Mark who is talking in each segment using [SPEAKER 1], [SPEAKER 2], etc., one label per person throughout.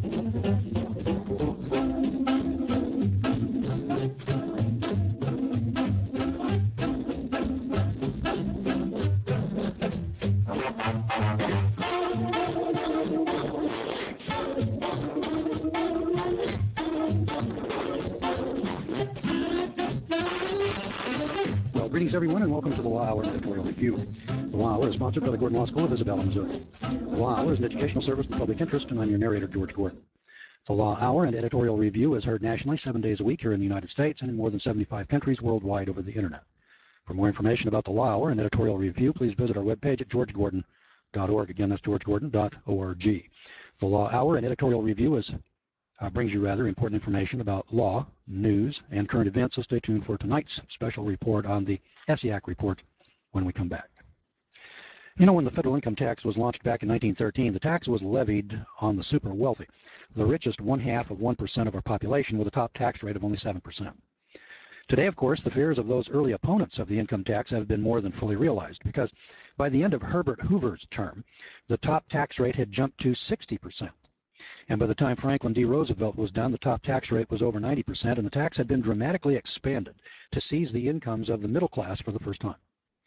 [SPEAKER 1] Well, greetings everyone, and welcome to the Law Hour Editorial Review. The Law Hour is sponsored by the Gordon Law School of Isabella, Missouri. The Law Hour is an educational service of the public interest, and I'm your narrator, George Gordon. The Law Hour and Editorial Review is heard nationally 7 days a week here in the United States and in more than 75 countries worldwide over the Internet. For more information about the Law Hour and Editorial Review, please visit our webpage at georgegordon.org. Again, that's georgegordon.org. The Law Hour and Editorial Review brings you important information about law, news, and current events, so stay tuned for tonight's special report on the ESIAC report when we come back. You know, when the federal income tax was launched back in 1913, the tax was levied on the super wealthy, the richest 0.5% of our population, with a top tax rate of only 7%. Today, of course, the fears of those early opponents of the income tax have been more than fully realized, because by the end of Herbert Hoover's term, the top tax rate had jumped to 60%. And by the time Franklin D. Roosevelt was done, the top tax rate was over 90%, and the tax had been dramatically expanded to seize the incomes of the middle class for the first time.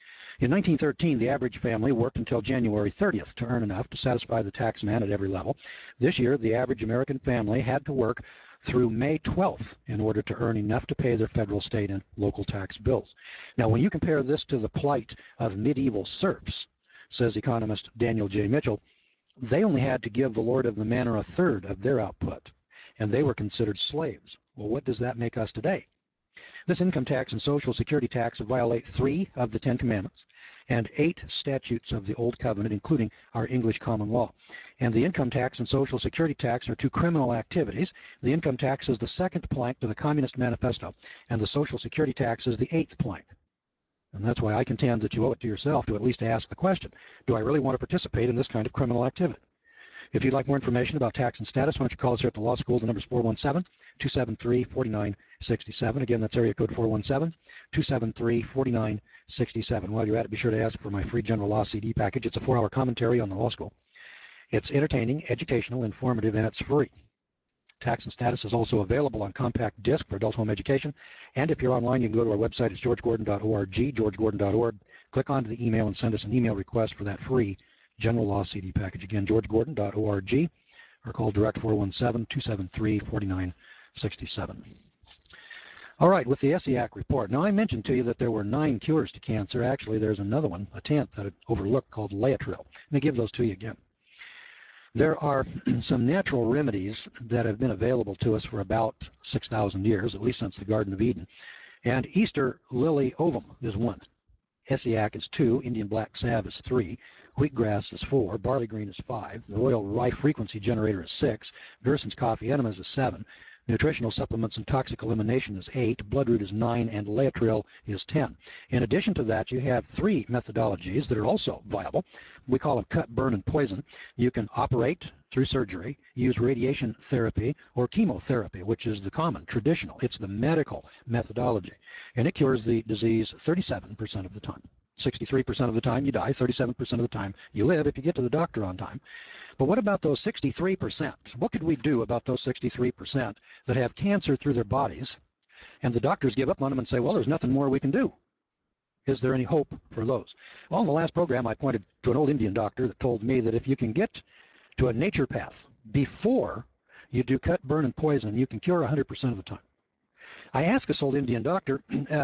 [SPEAKER 1] In 1913, the average family worked until January 30th to earn enough to satisfy the tax man at every level. This year, the average American family had to work through May 12th in order to earn enough to pay their federal, state, and local tax bills. Now, when you compare this to the plight of medieval serfs, says economist Daniel J. Mitchell, they only had to give the lord of the manor a third of their output, and they were considered slaves. Well, what does that make us today? This income tax and Social Security tax violate 3 of the 10 Commandments and 8 statutes of the Old Covenant, including our English common law. And the income tax and Social Security tax are 2 criminal activities. The income tax is the 2nd plank to the Communist Manifesto, and the Social Security tax is the 8th plank. And that's why I contend that you owe it to yourself to at least ask the question, do I really want to participate in this kind of criminal activity? If you'd like more information about tax and status, why don't you call us here at the law school. The number is 417-273-4967. Again, that's area code 417-273-4967. While you're at it, be sure to ask for my free general law CD package. It's a 4-hour commentary on the law school. It's entertaining, educational, informative, and it's free. Tax and Status is also available on compact disc for adult home education. And if you're online, you can go to our website. It's georgegordon.org, georgegordon.org. Click onto the email and send us an email request for that free general law CD package. Again, georgegordon.org, or call direct 417-273-4967. All right, with the ESIAC report. Now, I mentioned to you that there were 9 cures to cancer. Actually, there's another one, a 10th, that I overlooked, called Laetrile. Let me give those to you again. There are some natural remedies that have been available to us for about 6,000 years, at least since the Garden of Eden. And Easter lily ovum is 1. ESIAC is 2. Indian black salve is 3. Wheatgrass is 4. Barley green is 5. The Royal Rye frequency generator is 6. Gerson's coffee enemas is 7. Nutritional supplements and toxic elimination is 8, bloodroot is 9, and Laetrile is 10. In addition to that, you have 3 methodologies that are also viable. We call them cut, burn, and poison. You can operate through surgery, use radiation therapy, or chemotherapy, which is the common, traditional. It's the medical methodology. And it cures the disease 37% of the time. 63% of the time you die, 37% of the time you live if you get to the doctor on time. But what about those 63%? What could we do about those 63% that have cancer through their bodies, and the doctors give up on them and say, well, there's nothing more we can do? Is there any hope for those? Well, in the last program, I pointed to an old Indian doctor that told me that if you can get to a naturopath before you do cut, burn, and poison, you can cure 100% of the time. I asked this old Indian doctor,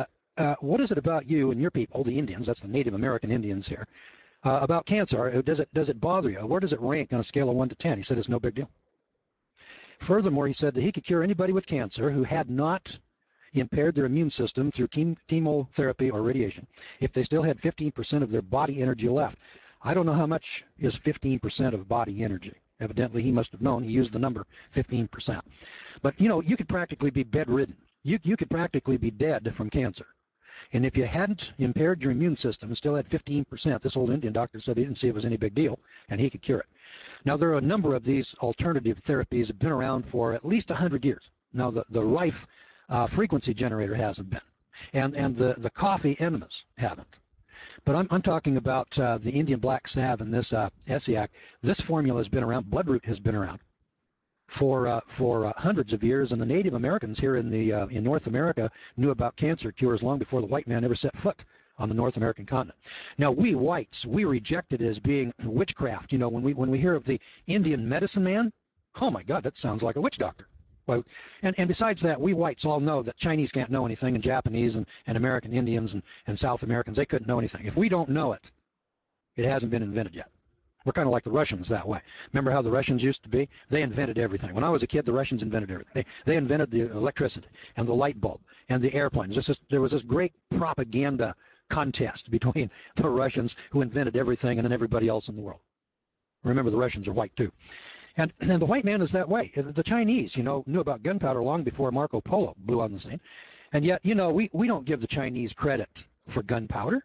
[SPEAKER 1] what is it about you and your people, the Indians, that's the Native American Indians here, about cancer? Does it bother you? Where does it rank on a scale of 1 to 10? He said it's no big deal. Furthermore, he said that he could cure anybody with cancer who had not impaired their immune system through chemotherapy or radiation if they still had 15% of their body energy left. I don't know how much is 15% of body energy. Evidently, he must have known. He used the number 15%. But, you know, you could practically be bedridden. You could practically be dead from cancer. And if you hadn't impaired your immune system and still had 15%, this old Indian doctor said he didn't see it was any big deal, and he could cure it. Now, there are a number of these alternative therapies that have been around for at least 100 years. Now, the Rife frequency generator hasn't been, and the coffee enemas haven't. But I'm talking about the Indian black salve and this ESIAC. This formula has been around. Bloodroot has been around for hundreds of years, and the Native Americans here in North America knew about cancer cures long before the white man ever set foot on the North American continent. Now, we whites, we reject it as being witchcraft. You know, when we hear of the Indian medicine man, oh my God, that sounds like a witch doctor. Well, and besides that, we whites all know that Chinese can't know anything, and Japanese and American Indians and South Americans, they couldn't know anything. If we don't know it, it hasn't been invented yet. We're kind of like the Russians that way. Remember how the Russians used to be? They invented everything. When I was a kid, the Russians invented everything. They invented the electricity and the light bulb and the airplanes. There was this great propaganda contest between the Russians, who invented everything, and then everybody else in the world. Remember, the Russians are white too. And the white man is that way. The Chinese, you know, knew about gunpowder long before Marco Polo blew on the scene. And yet, you know, we don't give the Chinese credit for gunpowder.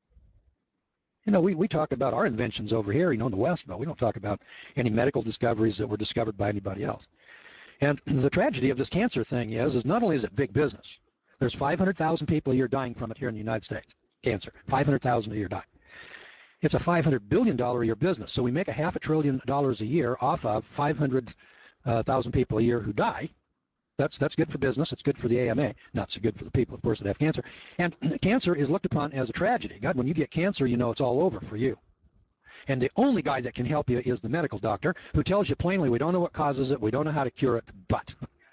[SPEAKER 1] You know, we talk about our inventions over here, you know, in the West, but we don't talk about any medical discoveries that were discovered by anybody else. And the tragedy of this cancer thing is not only is it big business, there's 500,000 people a year dying from it here in the United States. Cancer, 500,000 a year dying. It's a $500 billion a year business. So we make $500 billion a year off of 500,000 people a year who die. That's good for business. It's good for the AMA. Not so good for the people, of course, that have cancer. And cancer is looked upon as a tragedy. God, when you get cancer, you know it's all over for you. And the only guy that can help you is the medical doctor, who tells you plainly, we don't know what causes it, we don't know how to cure it, but,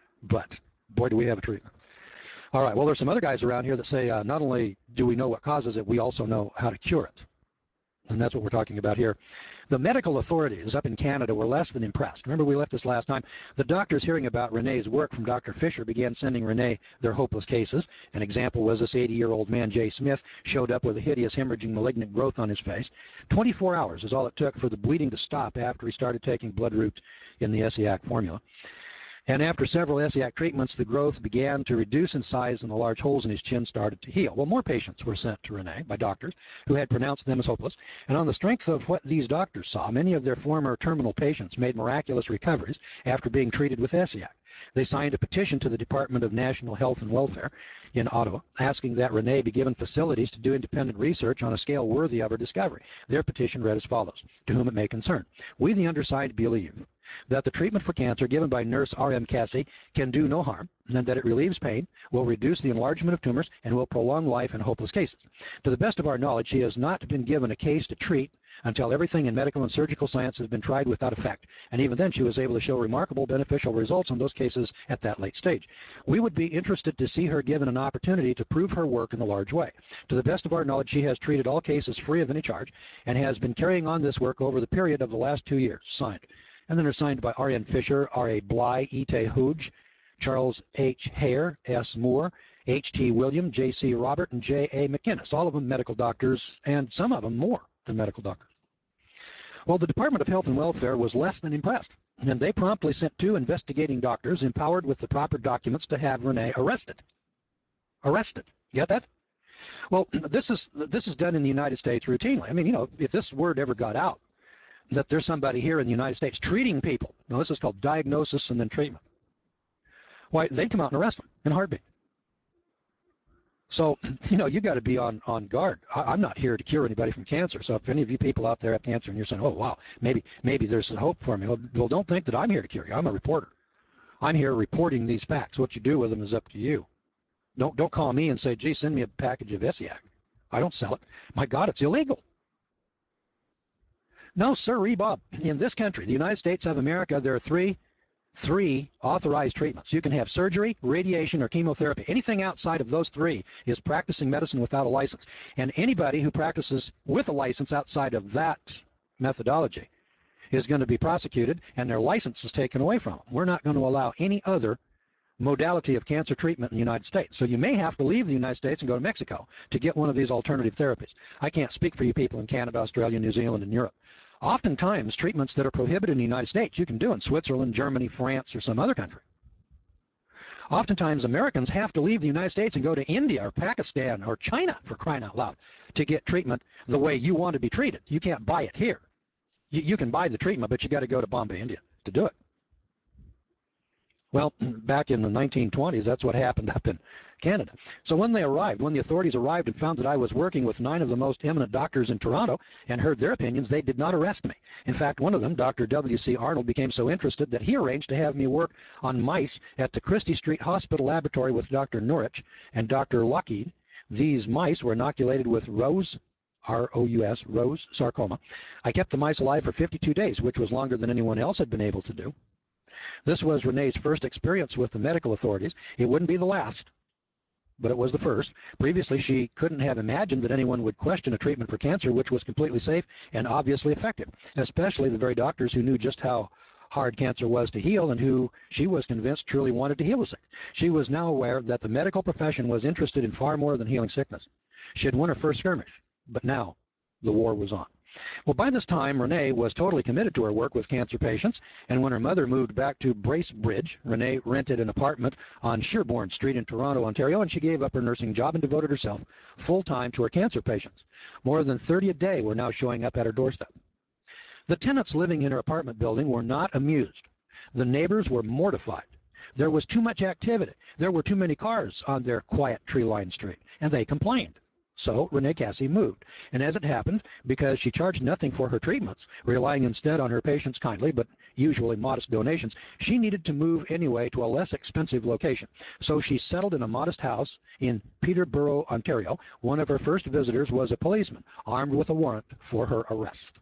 [SPEAKER 1] boy, do we have a treatment. All right, well, there's some other guys around here that say not only do we know what causes it, we also know how to cure it. And that's what we're talking about here. The medical authorities up in Canada were less than impressed. Remember, we left this last time. The doctors, hearing about Renee's work from Dr. Fisher, began sending Renee their hopeless cases. An example was this 80-year-old man, Jay Smith, showed up with a hideous hemorrhaging malignant growth on his face. 24 hours is all it took for the bleeding to stop after he started taking Bloodroot in the Essiac formula. And after several Essiac treatments, the growth began to reduce in size and the large holes in his chin started to heal. Well, more patients were sent to Renee by doctors who had pronounced them as hopeless. And on the strength of what these doctors saw, many of their former terminal patients made miraculous recoveries after being treated with Essiac. They signed a petition to the Department of National Health and Welfare in Ottawa, asking that Renee be given facilities to do independent research on a scale worthy of her discovery. Their petition read as follows: to whom it may concern. We, the undersigned, believe that the treatment for cancer given by nurse R.M. Cassie can do no harm, and that it relieves pain, will reduce the enlargement of tumors, and will prolong life in hopeless cases. To the best of our knowledge, she has not been given a case to treat until everything in medical and surgical science has been tried without effect. And even then, she was able to show remarkable beneficial results in those cases at that late stage. We would be interested to see her given an opportunity to prove her work in a large way. To the best of our knowledge, she has treated all cases free of any charge and has been carrying on this work over the period of the last 2 years. Signed. And then they're signed by R.N. Fisher, R.A. Bly, E.T. Hooge, Charles H. Hare, S. Moore, H.T. William, J.C. Robert, and J.A. McInnes, all of them medical doctors, and some of them more than medical doctors. Well, the Department of Health and Welfare was less than impressed, and they promptly sent 2 investigating doctors empowered with the proper documents to have Renee arrested. Arrested. You get that? Well, this is done in the United States routinely. I mean, you know, if this word ever got out, that there's somebody here in the United States treating people. Now, this is called diagnosis and then treatment. Why, they'd come out and arrest them in a heartbeat. So, you know, you got to be on guard. I'm not here to cure anybody from cancer. So if any of you people out there have cancer and you're saying, oh, wow, maybe there's hope for me. Well, don't think that I'm here to cure you. I'm a reporter. I'm here reporting these facts. What you do with them is up to you. Don't call me and say, gee, send me a package of Essiac. I don't sell it. My God, it's illegal. No, sir, Bob. In this country, the United States of America, there are three authorized treatments. You can have surgery, radiation, or chemotherapy. Anything outside of those 3 is practicing medicine without a license. And anybody who practices with a license outside of that methodology is going to be prosecuted, and their license is taken away from them. We're not going to allow any other modality of cancer treatment in the United States. So you may have to leave the United States and go to Mexico to get one of these alternative therapies. I can't speak for you people in Canada, Australia, New Zealand, and Europe. Oftentimes, treatments that are prohibited in the United States, you can do in Switzerland, Germany, France, or some other country. Oftentimes, Americans have to leave the United States and go to India or Pakistan or China, for crying out loud, to get treatment the way you want to be treated. You can't buy it here. You can buy the treatment, but you got to go to Bombay, India to do it. Well, back in the 1920s, that's what happened up in Canada. So when the authorities arrived and found that I was working with 9 of the most eminent doctors in Toronto and heard their opinions, they did not arrest me. In fact, one of them, Dr. W.C. Arnold, became so interested that he arranged to have me work on mice at the Christie Street Hospital Laboratory with Dr. Norwich and Dr. Lockheed. These mice were inoculated with Rose R-O-U-S, Rose sarcoma. I kept the mice alive for 52 days, which was longer than anyone else had been able to do. This was Renee's first experience with the medical authorities. It wouldn't be the last, but it was the first. Previously, she couldn't have imagined that anyone would question a treatment for cancer which was completely safe and obviously effective, especially the very doctors who knew just how hard cancer was to heal and who she was convinced truly wanted to heal the sick. She was now aware that the medical profession was interested in far more than healing sickness. She had won her first skirmish, but now the war was on. Well, by this time, Renee was totally committed to her work with cancer patients, and when her mother moved back to Bracebridge, Renee rented an apartment on Sherbourne Street in Toronto, Ontario, and she gave up her nursing job and devoted herself full-time to her cancer patients. More than 30 a day were now showing up at her doorstep. The tenants living in her apartment building were not amused. The neighbors were mortified. There was too much activity. There were too many cars on their quiet tree-lined street, and they complained. So Renee Cassie moved, and as it happened, because she charged nothing for her treatments, relying instead on her patients' kindly but usually modest donations, she needed to move anyway to a less expensive location. So she settled in a modest house in Peterborough, Ontario. One of her first visitors was a policeman, armed with a warrant for her arrest.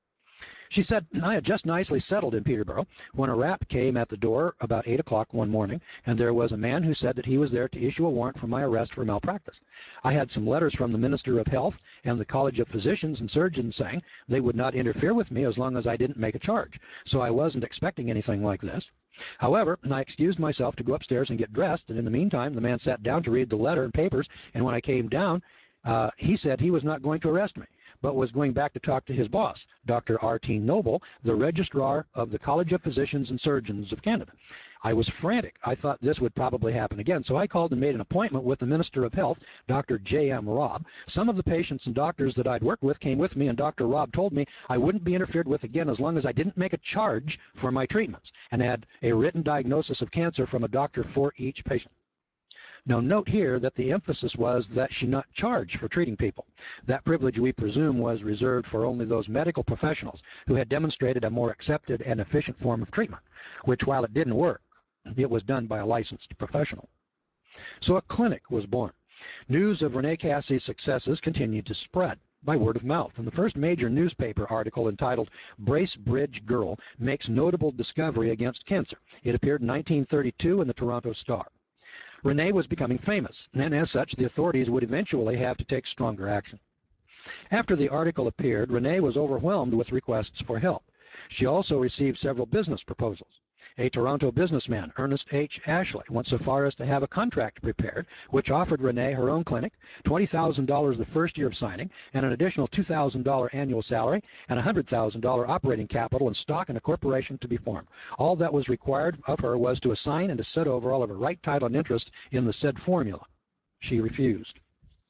[SPEAKER 1] She said, I had just nicely settled in Peterborough when a rap came at the door about 8 o'clock one morning, and there was a man who said that he was there to issue a warrant for my arrest for malpractice. I had some letters from the Minister of Health and the College of Physicians and Surgeons saying they would not interfere with me as long as I didn't make a charge, so I wasn't expecting anything like this. However, I excused myself to go upstairs and get dressed, and in the meantime, the man sat down to read the letter and papers, and when I came down, he said he was not going to arrest me, but was going back to talk to his boss, Dr. R.T. Noble, the registrar of the College of Physicians and Surgeons of Canada. I was frantic. I thought this would probably happen again, so I called and made an appointment with the Minister of Health, Dr. J.M. Robb. Some of the patients and doctors that I'd worked with came with me, and Dr. Robb told me I wouldn't be interfered with again as long as I didn't make a charge for my treatments and had a written diagnosis of cancer from a doctor for each patient. Now, note here that the emphasis was that she not charge for treating people. That privilege, we presume, was reserved for only those medical professionals who had demonstrated a more accepted and efficient form of treatment, which, while it didn't work, it was done by a licensed professional. So a clinic was born. News of Renee Cassie's successes continued to spread by word of mouth, and the first major newspaper article entitled Bracebridge Girl Makes Notable Discovery Against Cancer. It appeared in 1932 in the Toronto Star. Renee was becoming famous, and as such, the authorities would eventually have to take stronger action. After the article appeared, Renee was overwhelmed with requests for help. She also received several business proposals. A Toronto businessman, Ernest H. Ashley, went so far as to have a contract prepared, which offered Renee her own clinic, $20,000 the first year of signing, and an additional $2,000 annual salary, and $100,000 operating capital and stock in a corporation to be formed. All that was required of her was to assign and to set over all of her right, title, and interest in the said formula. She refused.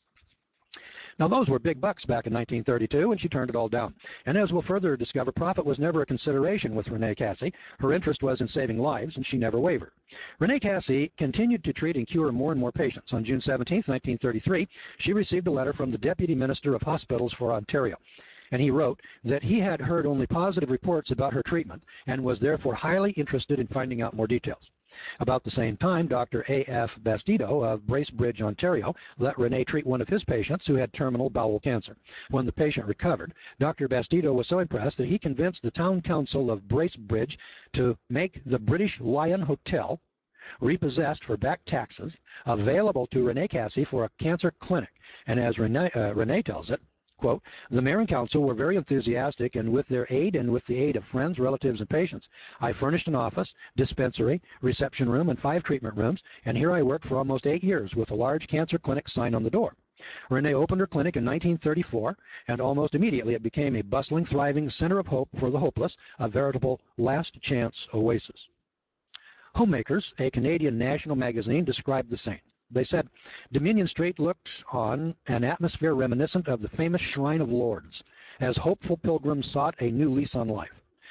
[SPEAKER 1] Now, those were big bucks back in 1932, and she turned it all down. And as we'll further discover, profit was never a consideration with Renee Cassie. Her interest was in saving lives, and she never wavered. Renee Cassie continued to treat and cure more and more patients. On June 17, 1933, she received a letter from the Deputy Minister of Hospitals for Ontario, and he wrote that he had heard only positive reports about her treatment and was therefore highly interested in finding out more details. About the same time, Dr. A.F. Bastido of Bracebridge, Ontario, let Renee treat one of his patients who had terminal bowel cancer. When the patient recovered, Dr. Bastido was so impressed that he convinced the town council of Bracebridge to make the British Lion Hotel, repossessed for back taxes, available to Renee Cassie for a cancer clinic. And as Renee tells it, quote, the mayor and council were very enthusiastic, and with their aid and with the aid of friends, relatives, and patients, I furnished an office, dispensary, reception room, and 5 treatment rooms, and here I worked for almost 8 years with a large cancer clinic sign on the door. Renee opened her clinic in 1934, and almost immediately it became a bustling, thriving center of hope for the hopeless, a veritable last chance oasis. Homemakers, a Canadian national magazine, described the same. They said, Dominion Street looked on an atmosphere reminiscent of the famous Shrine of Lords, as hopeful pilgrims sought a new lease on life.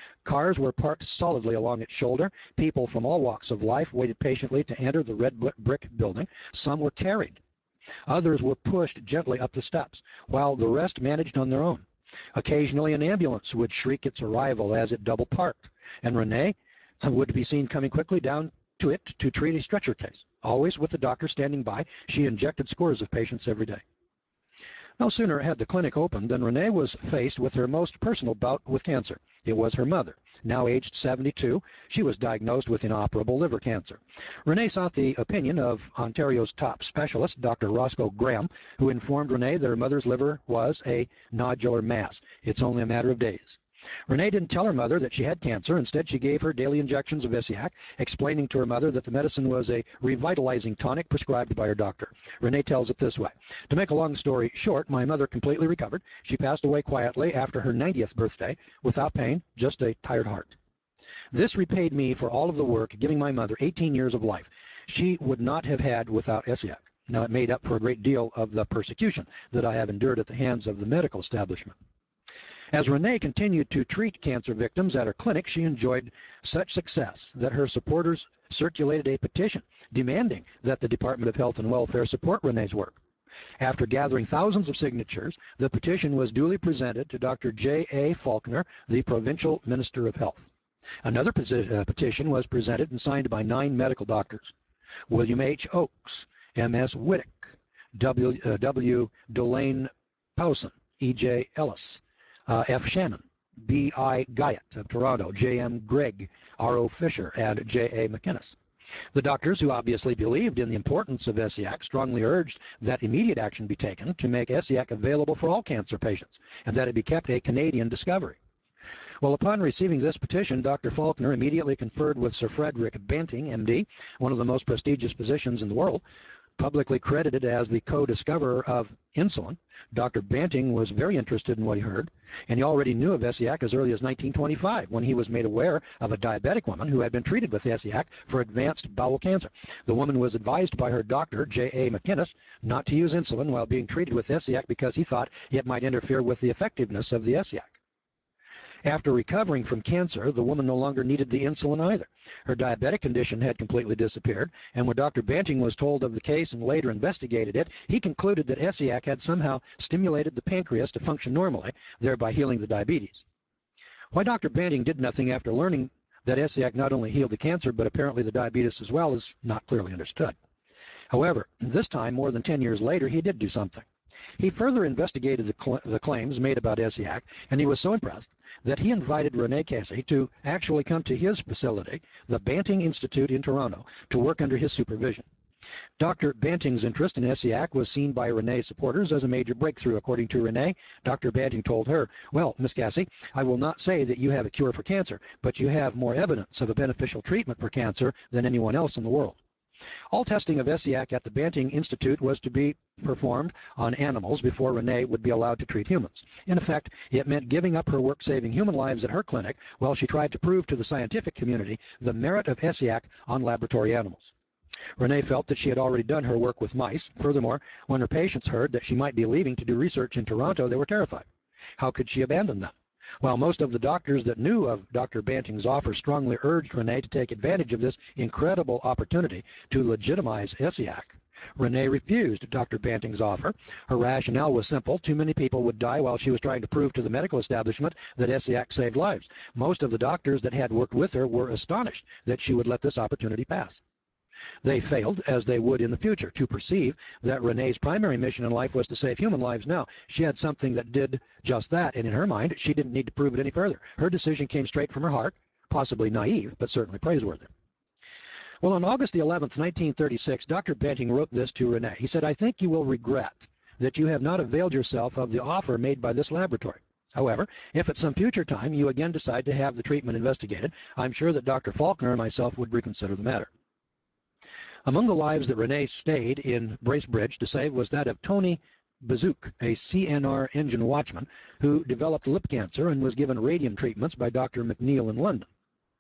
[SPEAKER 1] Cars were parked solidly along its shoulder. People from all walks of life waited patiently to enter the red brick building. Some were carried. Others were pushed gently up the steps, while the rest managed on their own. Occasionally an ambulance would shriek its arrival as it double parked, and Renee would be seen coming quickly down to it to treat a stretcher case. Always with the doctor standing by, she injected scores of patients every day. No sooner had the clinic opened than Renee was faced with her most personal bout with cancer. It was her mother. Now aged 72, she was diagnosed with inoperable liver cancer. Renee sought the opinion of Ontario's top specialist, Dr. Roscoe Graham, who informed Renee that her mother's liver was a nodular mass. It's only a matter of days. Renee didn't tell her mother that she had cancer. Instead, she gave her daily injections of Isiac, explaining to her mother that the medicine was a revitalizing tonic prescribed by her doctor. Renee tells it this way. To make a long story short, my mother completely recovered. She passed away quietly after her 90th birthday, without pain, just a tired heart. This repaid me for all of the work, giving my mother 18 years of life she would not have had without Isiac. Now, it made up for a great deal of the persecution that I have endured at the hands of the medical establishment. As Renee continued to treat cancer victims at her clinic, she enjoyed such success that her supporters circulated a petition demanding that the Department of Health and Welfare support Renee's work. After gathering thousands of signatures, the petition was duly presented to Dr. J.A. Faulkner, the Provincial Minister of Health. Another petition was presented and signed by 9 medical doctors: William H. Oakes, M.S. Wittick, W. Delane Powson, E.J. Ellis, F. Shannon, B.I. Guyot of Toronto, J.M. Gregg, R.O. Fisher, and J.A. McInnes. The doctors, who obviously believed in the importance of Isiac, strongly urged that immediate action be taken to make Isiac available for all cancer patients, and that it be kept a Canadian discovery. Well, upon receiving this petition, Dr. Faulkner immediately conferred with Sir Frederick Banting, MD, one of the most prestigious physicians in the world, publicly credited as the co-discoverer of insulin. Dr. Banting was very interested in what he heard, and he already knew of Isiac as early as 1925, when he was made aware of a diabetic woman who had been treated with Isiac for advanced bowel cancer. The woman was advised by her doctor, J.A. McInnes, not to use insulin while being treated with Isiac because he thought it might interfere with the effectiveness of the Isiac. After recovering from cancer, the woman no longer needed the insulin either. Her diabetic condition had completely disappeared, and when Dr. Banting was told of the case and later investigated it, he concluded that Isiac had somehow stimulated the pancreas to function normally, thereby healing the diabetes. Why Dr. Banting did nothing after learning that Isiac not only healed the cancer, but apparently the diabetes as well, is not clearly understood. However, this time, more than 10 years later, he did do something. He further investigated the claims made about Isiac, and he was so impressed that he invited Renee Casey to actually come to his facility, the Banting Institute in Toronto, to work under his supervision. Dr. Banting's interest in Isiac was seen by Renee's supporters as a major breakthrough. According to Renee, Dr. Banting told her, "Well, Miss Casey, I will not say that you have a cure for cancer, but you have more evidence of a beneficial treatment for cancer than anyone else in the world." All testing of Isiac at the Banting Institute was to be performed on animals before Renee would be allowed to treat humans. In effect, it meant giving up her work saving human lives at her clinic while she tried to prove to the scientific community the merit of Isiac on laboratory animals. Renee felt that she had already done her work with mice. Furthermore, when her patients heard that she might be leaving to do research in Toronto, they were terrified. How could she abandon them? While most of the doctors that knew of Dr. Banting's offer strongly urged Renee to take advantage of this incredible opportunity to legitimize Isiac, Renee refused Dr. Banting's offer. Her rationale was simple. Too many people would die while she was trying to prove to the medical establishment that Isiac saved lives. Most of the doctors that had worked with her were astonished that she would let this opportunity pass. They failed, as they would in the future, to perceive that Renee's primary mission in life was to save human lives now. She had something that did just that, and in her mind, she didn't need to prove it any further. Her decision came straight from her heart, possibly naive, but certainly praiseworthy. Well, on August the 11th, 1936, Dr. Banting wrote this to Renee. He said, "I think you will regret that you have not availed yourself of the offer made by this laboratory. However, if at some future time you again decide to have the treatment investigated, I'm sure that Dr. Faulkner and myself would reconsider the matter." Among the lives that Renee stayed in Bracebridge to save was that of Tony Bazook, a CNR engine watchman who developed lip cancer and was given radium treatments by Dr. McNeil in London.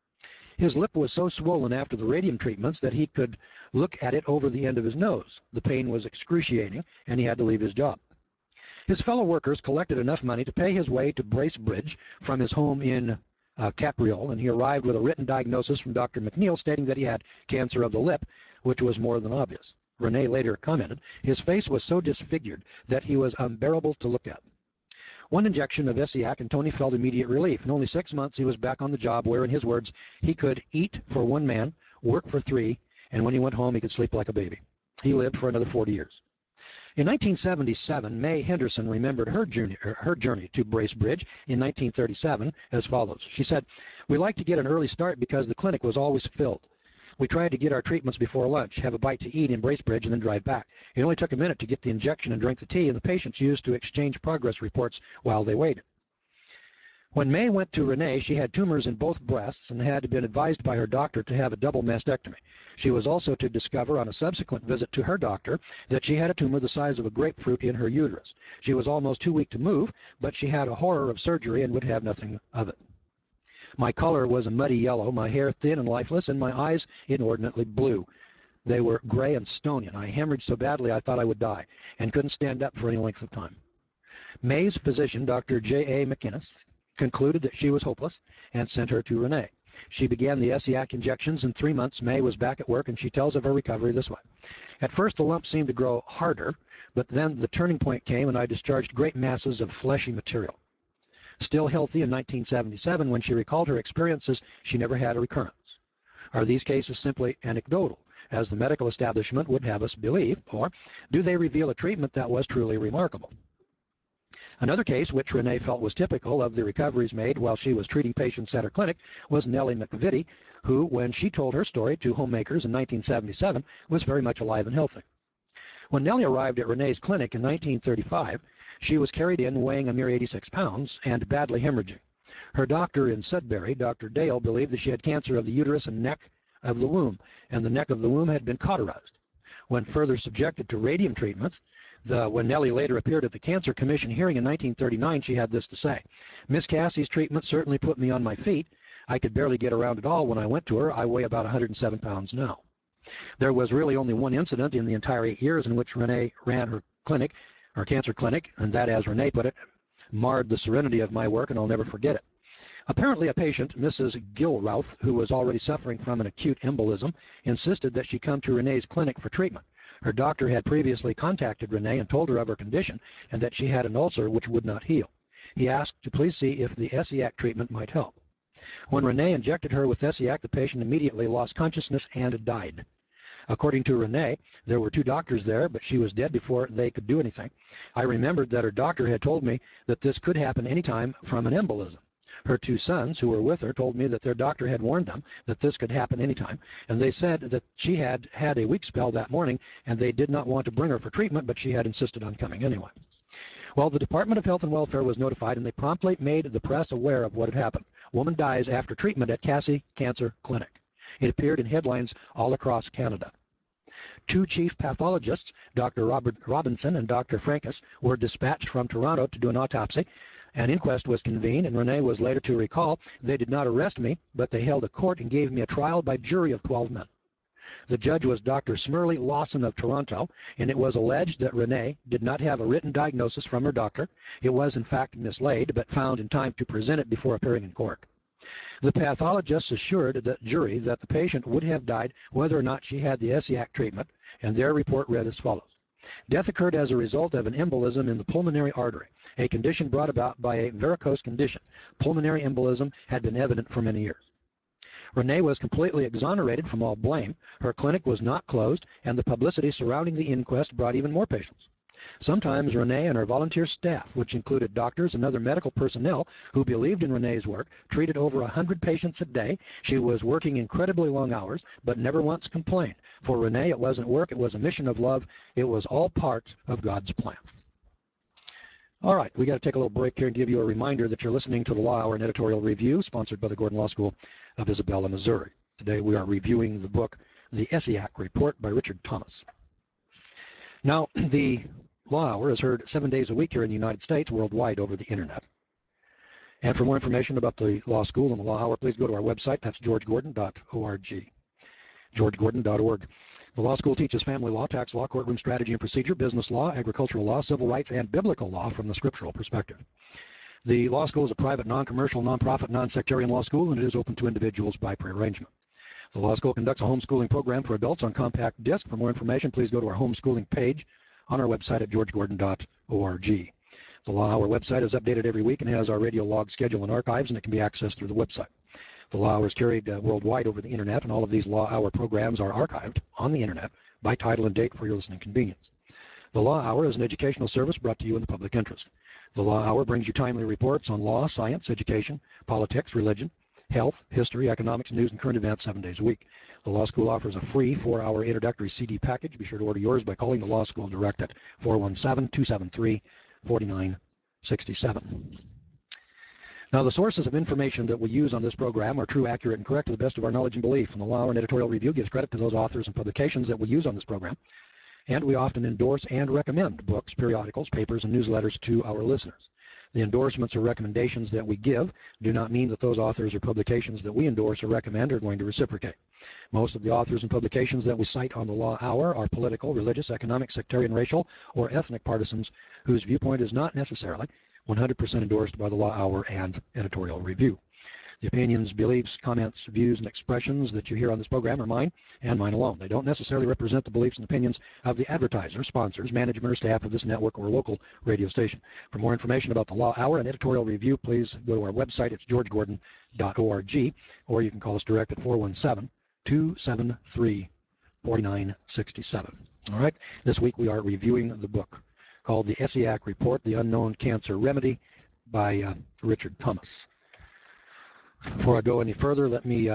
[SPEAKER 1] His lip was so swollen after the radium treatments that he could look at it over the end of his nose. The pain was excruciating, and he had to leave his job. His fellow workers collected enough money to pay his way to Bracebridge from his home in Capriol, and he arrived with a written diagnosis from Dr. McNeil stating that he had cancer of the lip, which was more than obvious. Renee later commented, his face was so disfigured that he was unbearable to look at. One injection of Essiac and Tony felt immediate relief. In only 6 months, he was back on the job where, in his words, he could eat for one man, work for three, and when he went home, he could sleep like a baby. He lived for another 40 years. In 1977, May Henderson remembered her journey to Bracebridge in 1937 as follows. She said, "We like to get an early start because the clinic was always filled. We tried to get our treatments before lunch, have a bite to eat in Bracebridge, and then drive back. It only took a minute to get the injection and drink the tea, and the patients used to exchange progress reports while they waited." When May went to Renee, she had tumors in both breasts and had been advised by her doctor to have a double mastectomy. She was also to discover on a subsequent visit to her doctor that she had a tumor the size of a grapefruit in her uterus. She was almost too weak to move, but she had a horror of surgery and would have nothing of it. My color was a muddy yellow, my hair thin and lifeless, and my eyes inordinately blue. They were gray and stony, and I hemorrhaged so badly I thought I would die and couldn't stand up for any length of time. May's physician, Dr. J.A. McInnes, concluded that she was hopeless and sent her to Renee. She began the Essiac injections. In 3 months, May was back at work, and she tells of her recovery this way. At first, the lump seemed to grow harder, but then the turning point came, and I discharged great masses of fleshy material. Still healthy in 1977, when she recalled her experiences, she never had a recurrence. Are these cases simply anecdotal, as the medical establishment would have us believe, or do they reveal a treatment that was truly remarkable? Another case, which Renee felt was typical of the recoveries made while she was treating patients at her clinic, was Nellie McVitie, who, when she told her story to homemakers in 1977, was very much alive and healthy. When Nellie arrived at Renee's clinic in 1935, she was carried in weighing a mere 86 pounds and badly hemorrhaging. Her doctor in Sudbury, Dr. Dale, believed that she had cancer of the uterus and neck of the womb, and the neck of the womb had been cauterized. When further subjected to radium treatments, when Nellie later appeared at the Cancer Commission hearing in 1939, she had this to say: "Miss Cassie's treatment certainly put me on my feet. I could barely get around at all when I went to her. I weigh about 107 pounds now." There was really only one incident in the entire 8 years in which Renee ran her clinic, her cancer clinic, and that, as Renee put it, marred the serenity of my work, and I'll never forget it. Apparently, a patient, Mrs. Gilrouth, who was already suffering from an acute embolism, insisted that she come to Renee's clinic for treatment. Her doctor had previously contacted Renee and told her of her condition and that she had an ulcer which would not heal. He asked to please see if the Essiac treatment might help. When Renee injected her with Essiac, the patient immediately lost consciousness and died. According to Renee, there were 2 doctors there, but she was dead before they could do anything. I remembered that her doctor had told me that this could happen any time from an embolism. Her 2 sons, who were with her, told me that their doctor had warned them that this could happen anytime, and they said that she had had a weak spell that morning, and they did not want to bring her for treatment, but she had insisted on coming anyway. Well, the Department of Health and Welfare was notified, and they promptly made the press aware of what had happened. Woman dies after treatment at Cassie Cancer Clinic. It appeared in headlines all across Canada. 2 chief pathologists, Dr. Robert Robinson and Dr. Frankus, were dispatched from Toronto to do an autopsy. An inquest was convened, and Renee was later to recall, "They did not arrest me, but they held a court and gave me a trial by jury of 12 men. The judge was Dr. Smurley Lawson of Toronto, and it was alleged that Renee did not have a written diagnosis from her doctor. It was, in fact, mislaid, but found in time to present it before appearing in court. The pathologists assured the jury that the patient would have died whether or not she had the Essiac treatment, and their report read as follows: "Death occurred as a result of an embolism in the pulmonary artery, a condition brought about by a varicose condition. Pulmonary embolism had been evident for many years." Renee was completely exonerated from all blame. Her clinic was not closed, and the publicity surrounding the inquest brought even more patients. Sometimes Renee and her volunteer staff, which included doctors and other medical personnel who believed in Renee's work, treated over 100 patients a day. She was working incredibly long hours, but never once complained. For Renee, it wasn't work, it was a mission of love. It was all part of God's plan. All right, we got to take a little break here and give you a reminder that you're listening to the Law Hour, an editorial review sponsored by the Gordon Law School of Isabella, Missouri. Today we are reviewing the book, The Essiac Report by Richard Thomas. Now, the Law Hour is heard 7 days a week here in the United States, worldwide over the Internet. And for more information about the Law School and the Law Hour, please go to our website. That's georgegordon.org. georgegordon.org. The law school teaches family law, tax law, courtroom strategy and procedure, business law, agricultural law, civil rights, and biblical law from the scriptural perspective. The law school is a private, non-commercial, non-profit, non-sectarian law school, and it is open to individuals by prearrangement. The law school conducts a homeschooling program for adults on compact disc. For more information, please go to our homeschooling page on our website at georgegordon.org. The Law Hour website is updated every week and has our radio log schedule and archives, and it can be accessed through the website. The Law Hour is carried worldwide over the internet, and all of these Law Hour programs are archived on the internet by title and date for your listening convenience. The Law Hour is an educational service brought to you in the public interest. The Law Hour brings you timely reports on law, science, education, politics, religion, health, history, economics, news, and current events 7 days a week. The law school offers a free 4-hour introductory CD package. Be sure to order yours by calling the law school direct at 417-273-4967. Now, the sources of information that we use on this program are true, accurate, and correct to the best of our knowledge and belief. And the Law Hour and Editorial Review gives credit to those authors and publications that we use on this program. And we often endorse and recommend books, periodicals, papers, and newsletters to our listeners. The endorsements or recommendations that we give do not mean that those authors or publications that we endorse or recommend are going to reciprocate. Most of the authors and publications that we cite on the Law Hour are political, religious, economic, sectarian, racial, or ethnic partisans whose viewpoint is not necessarily 100% endorsed by the Law Hour and Editorial Review. The opinions, beliefs, comments, views, and expressions that you hear on this program are mine and mine alone. They don't necessarily represent the beliefs and opinions of the advertisers, sponsors, management, or staff of this network or local radio station. For more information about the Law Hour and Editorial Review, please go to our website. It's georgegordon.org, or you can call us direct at 417-273-4967. All right, this week we are reviewing the book called The ESSIAC Report, The Unknown Cancer Remedy by Richard Thomas. Before I go any further, let me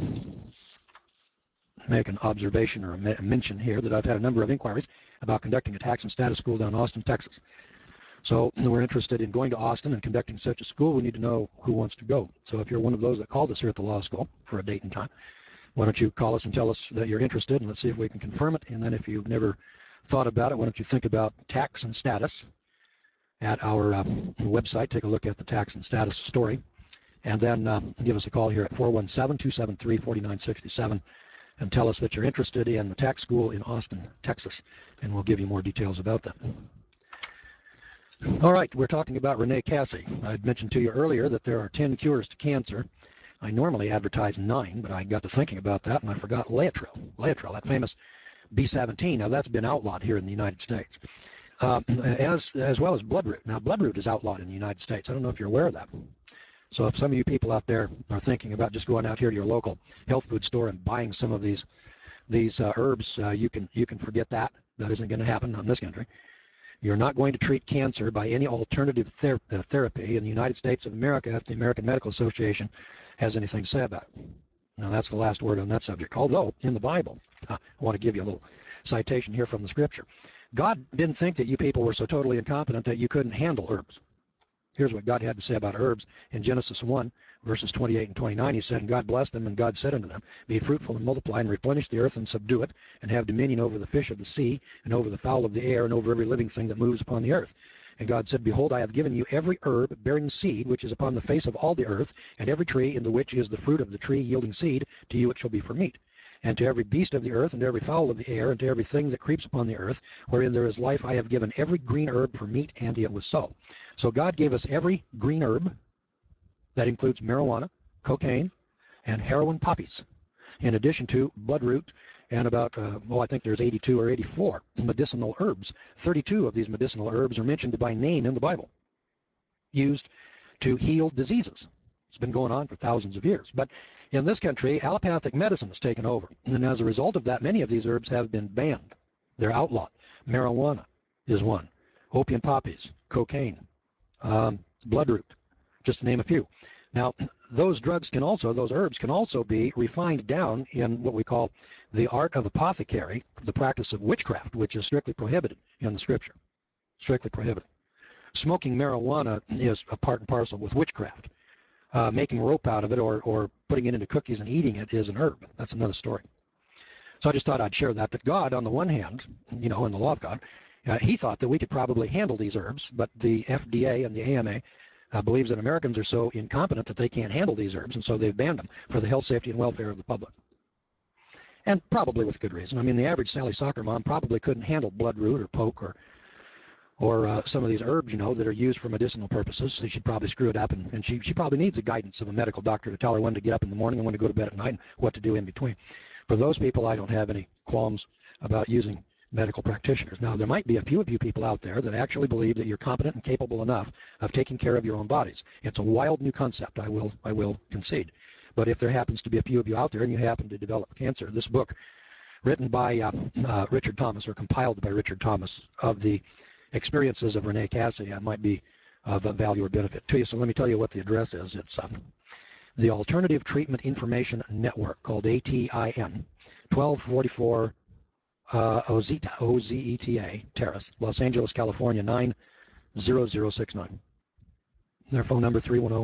[SPEAKER 1] make an observation or a mention here that I've had a number of inquiries about conducting a tax and status school down in Austin, Texas. So we're interested in going to Austin and conducting such a school. We need to know who wants to go. So if you're one of those that called us here at the law school for a date and time, why don't you call us and tell us that you're interested, and let's see if we can confirm it. And then if you've never thought about it, why don't you think about tax and status at our website. Take a look at the tax and status story. And then give us a call here at 417-273-4967 and tell us that you're interested in the tax school in Austin, Texas, and we'll give you more details about that. All right, we're talking about Rene Cassie. I'd mentioned to you earlier that there are 10 cures to cancer. I normally advertise 9, but I got to thinking about that and I forgot Laetrile. Laetrile, that famous B17. Now that's been outlawed here in the United States, as well as Bloodroot. Now Bloodroot is outlawed in the United States. I don't know if you're aware of that. So if some of you people out there are thinking about just going out here to your local health food store and buying some of these herbs, you can forget that. That isn't going to happen in this country. You're not going to treat cancer by any alternative therapy in the United States of America if the American Medical Association has anything to say about it. Now that's the last word on that subject. Although in the Bible, I want to give you a little citation here from the Scripture. God didn't think that you people were so totally incompetent that you couldn't handle herbs. Here's what God had to say about herbs in Genesis 1, verses 28 and 29. He said, "And God blessed them, and God said unto them, Be fruitful and multiply, and replenish the earth, and subdue it, and have dominion over the fish of the sea, and over the fowl of the air, and over every living thing that moves upon the earth. And God said, Behold, I have given you every herb bearing seed, which is upon the face of all the earth, and every tree in the which is the fruit of the tree yielding seed, to you it shall be for meat. And to every beast of the earth, and to every fowl of the air, and to every thing that creeps upon the earth, wherein there is life, I have given every green herb for meat," and it was so. So God gave us every green herb. That includes marijuana, cocaine, and heroin poppies, in addition to bloodroot and about, I think there's 82 or 84 medicinal herbs. 32 of these medicinal herbs are mentioned by name in the Bible, used to heal diseases. It's been going on for thousands of years. But in this country, allopathic medicine has taken over. And as a result of that, many of these herbs have been banned. They're outlawed. Marijuana is one. Opium poppies, cocaine, bloodroot, just to name a few. Now, those herbs can also be refined down in what we call the art of apothecary, the practice of witchcraft, which is strictly prohibited in the Scripture. Strictly prohibited. Smoking marijuana is a part and parcel with witchcraft. Making rope out of it or putting it into cookies and eating it is an herb. That's another story. So I just thought I'd share that God, on the one hand, in the law of God, he thought that we could probably handle these herbs, but the FDA and the AMA believes that Americans are so incompetent that they can't handle these herbs, and so they've banned them for the health, safety, and welfare of the public. And probably with good reason. I mean, the average Sally soccer mom probably couldn't handle bloodroot or poke or some of these herbs, you know, that are used for medicinal purposes. So she'd probably screw it up, and she probably needs the guidance of a medical doctor to tell her when to get up in the morning and when to go to bed at night and what to do in between. For those people, I don't have any qualms about using medical practitioners. Now, there might be a few of you people out there that actually believe that you're competent and capable enough of taking care of your own bodies. It's a wild new concept, I will concede. But if there happens to be a few of you out there and you happen to develop cancer, this book, written by Richard Thomas, or compiled by Richard Thomas, of the experiences of Rene Cassie, might be of value or benefit to you. So let me tell you what the address is. It's the Alternative Treatment Information Network, called ATIN, 1244 Ozeta Terrace, Los Angeles, California, 90069. Their phone number,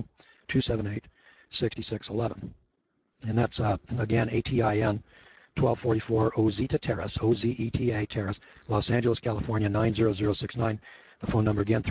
[SPEAKER 1] 310-278-6611. And that's, again, ATIN, 1244 Ozeta Terrace, Ozeta Terrace, Los Angeles, California, 90069. The phone number again,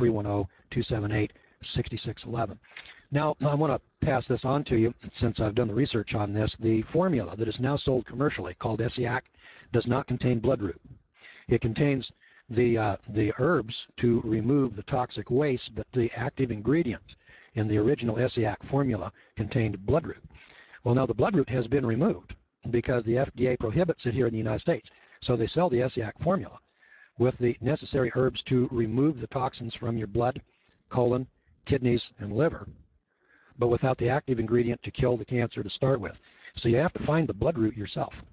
[SPEAKER 1] 310-278-6611. Now, I want to pass this on to you, since I've done the research on this. The formula that is now sold commercially, called Essiac, does not contain bloodroot. It contains the herbs to remove the toxic waste, but the active ingredient in the original Essiac formula contained bloodroot. Well, now the bloodroot has been removed because the FDA prohibits it here in the United States. So they sell the Essiac formula with the necessary herbs to remove the toxins from your blood, colon, kidneys, and liver, but without the active ingredient to kill the cancer to start with. So you have to find the bloodroot yourself.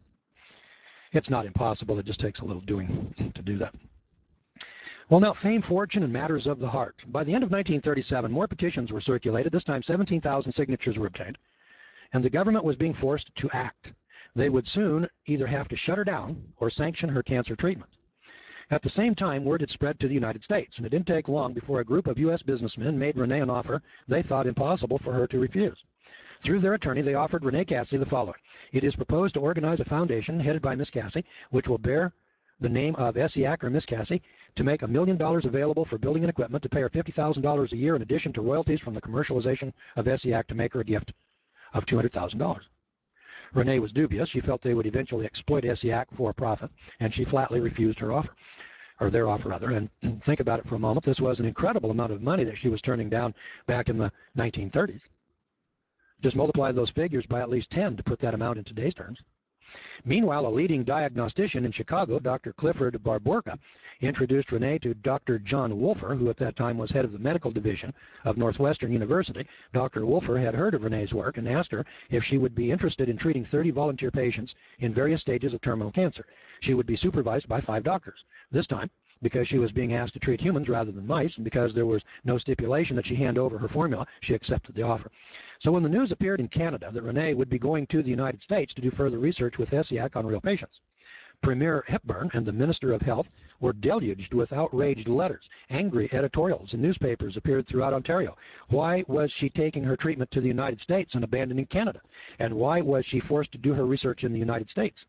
[SPEAKER 1] It's not impossible. It just takes a little doing to do that. Well, now, fame, fortune, and matters of the heart. By the end of 1937, more petitions were circulated. This time, 17,000 signatures were obtained, and the government was being forced to act. They would soon either have to shut her down or sanction her cancer treatment. At the same time, word had spread to the United States, and it didn't take long before a group of U.S. businessmen made Rene an offer they thought impossible for her to refuse. Through their attorney, they offered Rene Cassie the following. It is proposed to organize a foundation headed by Miss Cassie, which will bear the name of Essiac or Miss Cassie, to make $1 million available for building and equipment, to pay her $50,000 a year in addition to royalties from the commercialization of Essiac, to make her a gift of $200,000. Rene was dubious. She felt they would eventually exploit Essiac for profit, and she flatly refused her offer, or their offer rather. And think about it for a moment. This was an incredible amount of money that she was turning down back in the 1930s. Just multiply those figures by at least 10 to put that amount in today's terms. Meanwhile, a leading diagnostician in Chicago, Dr. Clifford Barborka, introduced Rene to Dr. John Wolfer, who at that time was head of the medical division of Northwestern University. Dr. Wolfer had heard of Rene's work and asked her if she would be interested in treating 30 volunteer patients in various stages of terminal cancer. She would be supervised by 5 doctors. This time, because she was being asked to treat humans rather than mice, and because there was no stipulation that she hand over her formula, she accepted the offer. So when the news appeared in Canada that Rene would be going to the United States to do further research with Essiac on real patients, Premier Hepburn and the Minister of Health were deluged with outraged letters. Angry editorials in newspapers appeared throughout Ontario. Why was she taking her treatment to the United States and abandoning Canada? And why was she forced to do her research in the United States?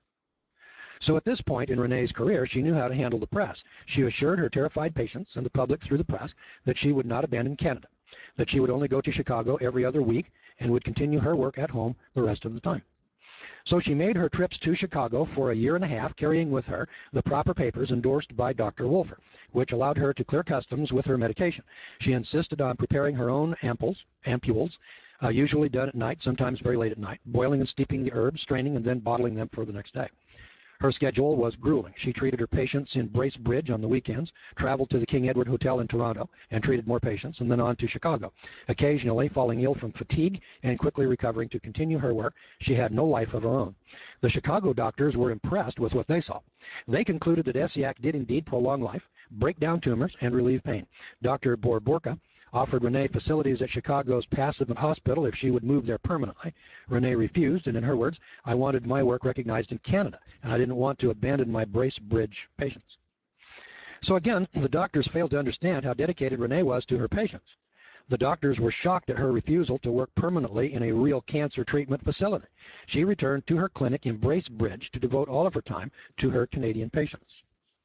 [SPEAKER 1] So at this point in Rene's career, she knew how to handle the press. She assured her terrified patients and the public through the press that she would not abandon Canada, that she would only go to Chicago every other week and would continue her work at home the rest of the time. So she made her trips to Chicago for a year and a half, carrying with her the proper papers endorsed by Dr. Wolfer, which allowed her to clear customs with her medication. She insisted on preparing her own ampules, usually done at night, sometimes very late at night, boiling and steeping the herbs, straining, and then bottling them for the next day. Her schedule was grueling. She treated her patients in Bracebridge on the weekends, traveled to the King Edward Hotel in Toronto, and treated more patients, and then on to Chicago, occasionally falling ill from fatigue and quickly recovering to continue her work. She had no life of her own. The Chicago doctors were impressed with what they saw. They concluded that Essiac did indeed prolong life, break down tumors, and relieve pain. Dr. Barborka offered Rene facilities at Chicago's Passivant Hospital if she would move there permanently. Rene refused, and in her words, I wanted my work recognized in Canada, and I didn't want to abandon my Bracebridge patients. So again, the doctors failed to understand how dedicated Rene was to her patients. The doctors were shocked at her refusal to work permanently in a real cancer treatment facility. She returned to her clinic in Bracebridge to devote all of her time to her Canadian patients.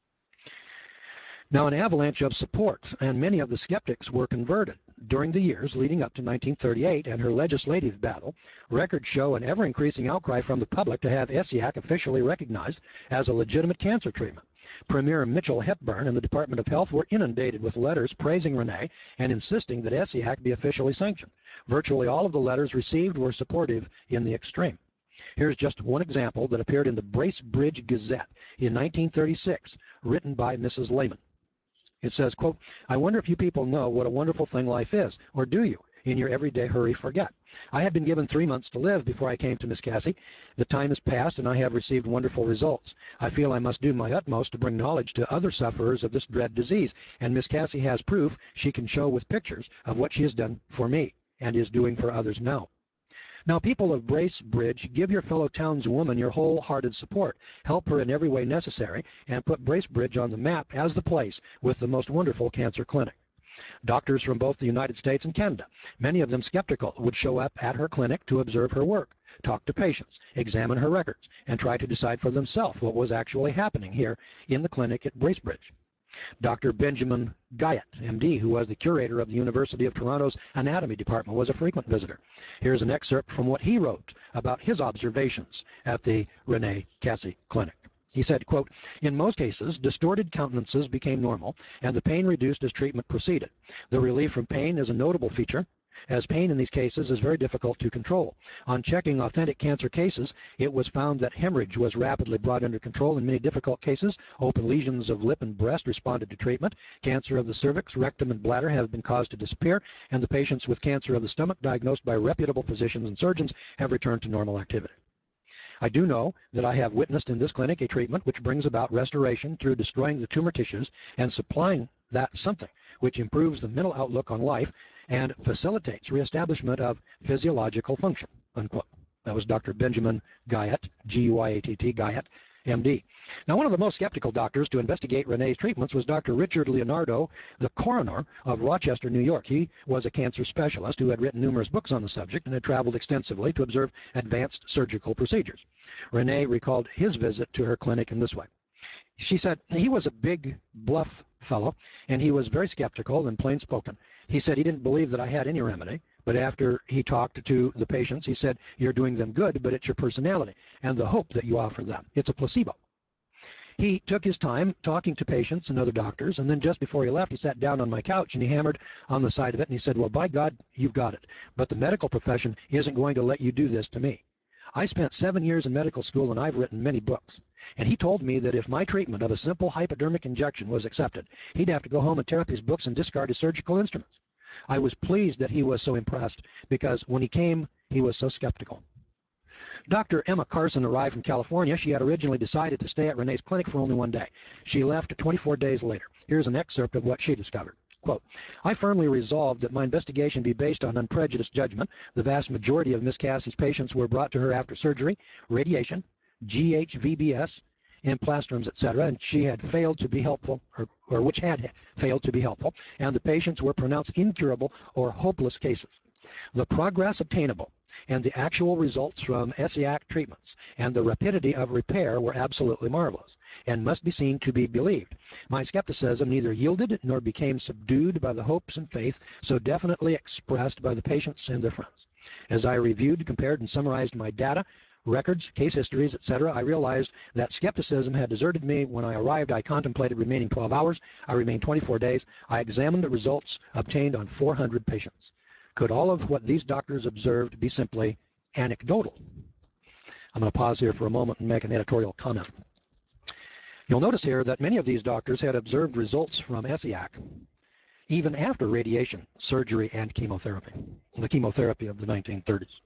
[SPEAKER 1] Now, an avalanche of support, and many of the skeptics were converted. During the years leading up to 1938 and her legislative battle, records show an ever-increasing outcry from the public to have Essiac officially recognized as a legitimate cancer treatment. Premier Mitchell Hepburn and the Department of Health were inundated with letters praising Renee and insisting that ESIAC be officially sanctioned. Virtually all of the letters received were supportive in the extreme. Here's just one example that appeared in the Bracebridge Gazette in 1936, written by Mrs. Lehman. It says, quote, "I wonder if you people know what a wonderful thing life is, or do you? In your everyday hurry forget. I had been given 3 months to live before I came to Miss Cassie. The time has passed and I have received wonderful results. I feel I must do my utmost to bring knowledge to other sufferers of this dread disease, and Miss Cassie has proof she can show with pictures of what she has done for me and is doing for others now. Now, people of Bracebridge, give your fellow townswoman your wholehearted support. Help her in every way necessary and put Bracebridge on the map as the place with the most wonderful cancer clinic. Doctors from both the United States and Canada, many of them skeptical, would show up at her clinic to observe her work, talk to patients, examine her records, and try to decide for themselves what was actually happening here in the clinic at Bracebridge. Dr. Benjamin Guyot, MD, who was the curator of the University of Toronto's anatomy department, was a frequent visitor. Here's an excerpt from what he wrote about his observations at the Renee Cassie Clinic. He said, quote, "In most cases, distorted countenances became normal, and the pain reduced as treatment proceeded. The relief from pain is a notable feature, as pain in these cases is very difficult to control. On checking authentic cancer cases, it was found that hemorrhage was rapidly brought under control in many difficult cases. Open lesions of lip and breast responded to treatment. Cancer of the cervix, rectum, and bladder have been caused to disappear, and the patients with cancer of the stomach diagnosed by reputable physicians and surgeons have returned to normal activity. I do know that I have witnessed in this clinic a treatment which brings about restoration through destroying the tumor tissues and supplying that something which improves the mental outlook on life and facilitates reestablishment of physiological function," unquote. That was Dr. Benjamin Guyot, G-U-I-A-T-T, Guyot, MD. Now, one of the most skeptical doctors to investigate Renee's treatments was Dr. Richard Leonardo, the coroner of Rochester, New York. He was a cancer specialist who had written numerous books on the subject and had traveled extensively to observe advanced surgical procedures. Renee recalled his visit to her clinic in this way. She said he was a big, bluff fellow, and he was very skeptical and plain spoken. He said he didn't believe that I had any remedy, but after he talked to the patients, he said, "You're doing them good, but it's your personality and the hope that you offer them. It's a placebo." He took his time talking to patients and other doctors, and then just before he left, he sat down on my couch and he hammered on the side of it, and he said, "Well, by God, you've got it, but the medical profession isn't going to let you do this to me. I spent 7 years in medical school and I've written many books." And he told me that if my treatment of a simple hypodermic injection was accepted, he'd have to go home and tear up his books and discard his surgical instruments. I was pleased that he was so impressed because when he came, he was so skeptical. Dr. Emma Carson arrived from California. She had originally decided to stay at Renee's clinic for only 1 day. She left 24 days later. Here's an excerpt of what she discovered. Quote, "I firmly resolved that my investigation be based on unprejudiced judgment. The vast majority of Miss Cassie's patients were brought to her after surgery, radiation, GHVBS, implantrums, etc., and she had failed to be helpful, or which had failed to be helpful, and the patients were pronounced incurable or hopeless cases. The progress obtainable and the actual results from ESIAC treatments and the rapidity of repair were absolutely marvelous and must be seen to be believed. My skepticism neither yielded nor became subdued by the hopes and faith so definitely expressed by the patients and their friends. As I reviewed, compared, and summarized my data, records, case histories, etc., I realized that skepticism had deserted me. When I arrived, I contemplated remaining 12 hours. I remained 24 days. I examined the results obtained on 400 patients. Could all of what these doctors observed be simply anecdotal?" I'm going to pause here for a moment and make an editorial comment. You'll notice here that many of these doctors had observed results from ESIAC even after radiation, surgery, and chemotherapy, the chemotherapy of the 1930s.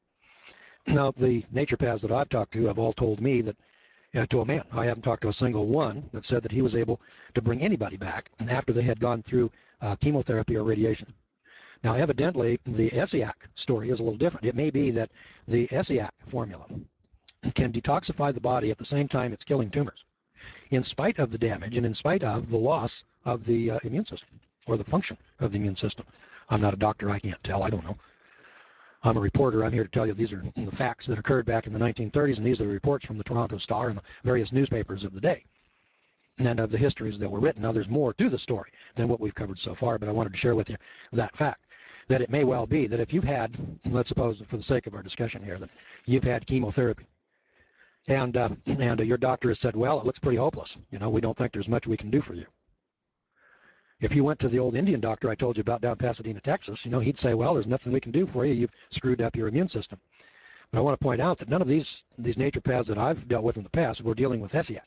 [SPEAKER 1] Now, the naturopaths that I've talked to have all told me that, to a man, I haven't talked to a single one that said that he was able to bring anybody back after they had gone through chemotherapy or radiation. Now, evidently, the ESIAC story is a little different. It may be that the ESIAC formula can detoxify the body at the same time it's killing tumors, in spite of the damage and in spite of the loss of the immune system or the function of the immune system. I'm not a doctor. I can't tell. I don't know. I'm a reporter. I'm here to tell you these are the facts that occurred back in the 1930s, and these are the reports from the Toronto Star and the various newspapers of the day and of the histories that were written. Now, there's more to the story than what we've covered so far, but I wanted to share with you that fact, that it may well be that if you've had, let's suppose for the sake of our discussion here, that you've had chemotherapy and your doctor has said, well, it looks pretty hopeless. We don't think there's much we can do for you. If you went to the old Indian doctor I told you about down Pasadena, Texas, he'd say, well, there's nothing we can do for you. You've screwed up your immune system. But I want to point out that none of these naturopaths that I've dealt with in the past were dealing with Essiac.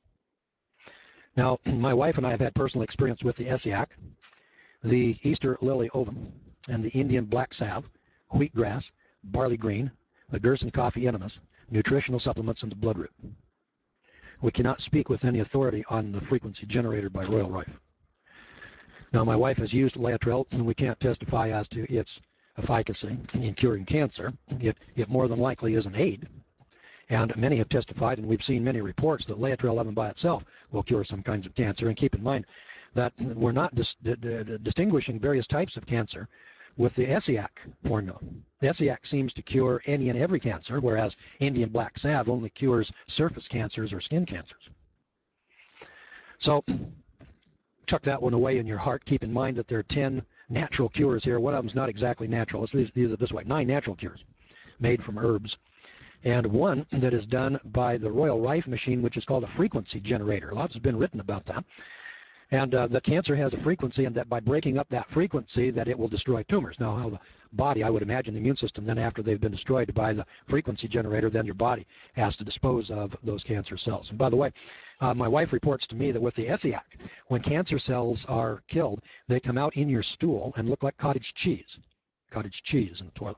[SPEAKER 1] Now, my wife and I have had personal experience with the Essiac, the Easter lily ovum, and the Indian black salve, wheatgrass, barley green, the Gerson coffee enemas, nutritional supplements, and the bloodroot. We cannot speak with any authority on the frequency generated by Royal Rife. Now, my wife has used Laetrile, and we can't testify as to its efficacy in curing cancer. It more than likely is an aid. And many have testified, and we've seen many reports, that Laetrile 11 by itself will cure some kinds of cancer. And keep in mind that we're not distinguishing various types of cancer with the Essiac formula. The Essiac seems to cure any and every cancer, whereas Indian black salve only cures surface cancers or skin cancers. So chuck that one away in your heart. Keep in mind that there are 10 natural cures here. One of them is not exactly natural. Let's use it this way. 9 natural cures made from herbs. And one that is done by the Royal Rife machine, which is called a frequency generator. Lots has been written about that. And the cancer has a frequency, and that by breaking up that frequency, that it will destroy tumors. Now, how the body, I would imagine the immune system, then after they've been destroyed by the frequency generator, then your body has to dispose of those cancer cells. And by the way, my wife reports to me that with the Essiac, when cancer cells are killed, they come out in your stool and look like cottage cheese in the toilet.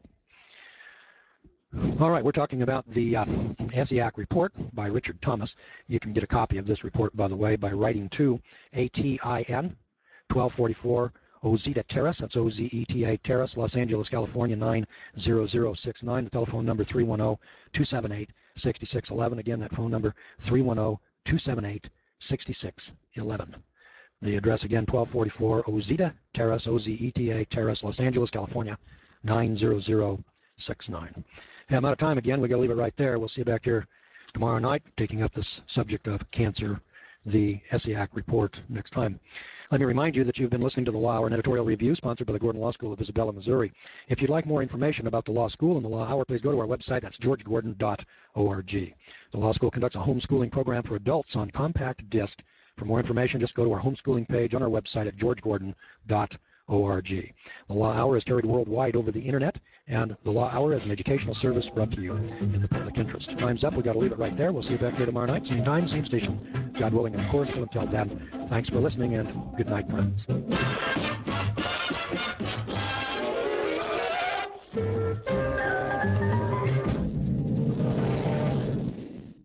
[SPEAKER 1] All right, we're talking about the Essiac report by Richard Thomas. You can get a copy of this report, by the way, by writing to ATIN 1244 Ozeta Terrace. That's OZETA Terrace, Los Angeles, California 90069. The telephone number 310-278-6611. Again, that phone number 310-278-6611. The address again, 1244 Ozeta Terrace, OZETA Terrace, Los Angeles, California 90069. Hey, I'm out of time again. We got to leave it right there. We'll see you back here tomorrow night, taking up this subject of cancer, the Essiac report, next time. Let me remind you that you've been listening to the Law Hour, an editorial review sponsored by the Gordon Law School of Isabella, Missouri. If you'd like more information about the law school and the Law Hour, please go to our website. That's georgegordon.org. The law school conducts a homeschooling program for adults on compact disc. For more information, just go to our homeschooling page on our website at georgegordon.org. The Law Hour is carried worldwide over the internet, and the Law Hour is an educational service brought to you in the public interest. Time's up. We've got to leave it right there. We'll see you back here tomorrow night, same time, same station, God willing, of course. So until then, thanks for listening, and good night, friends.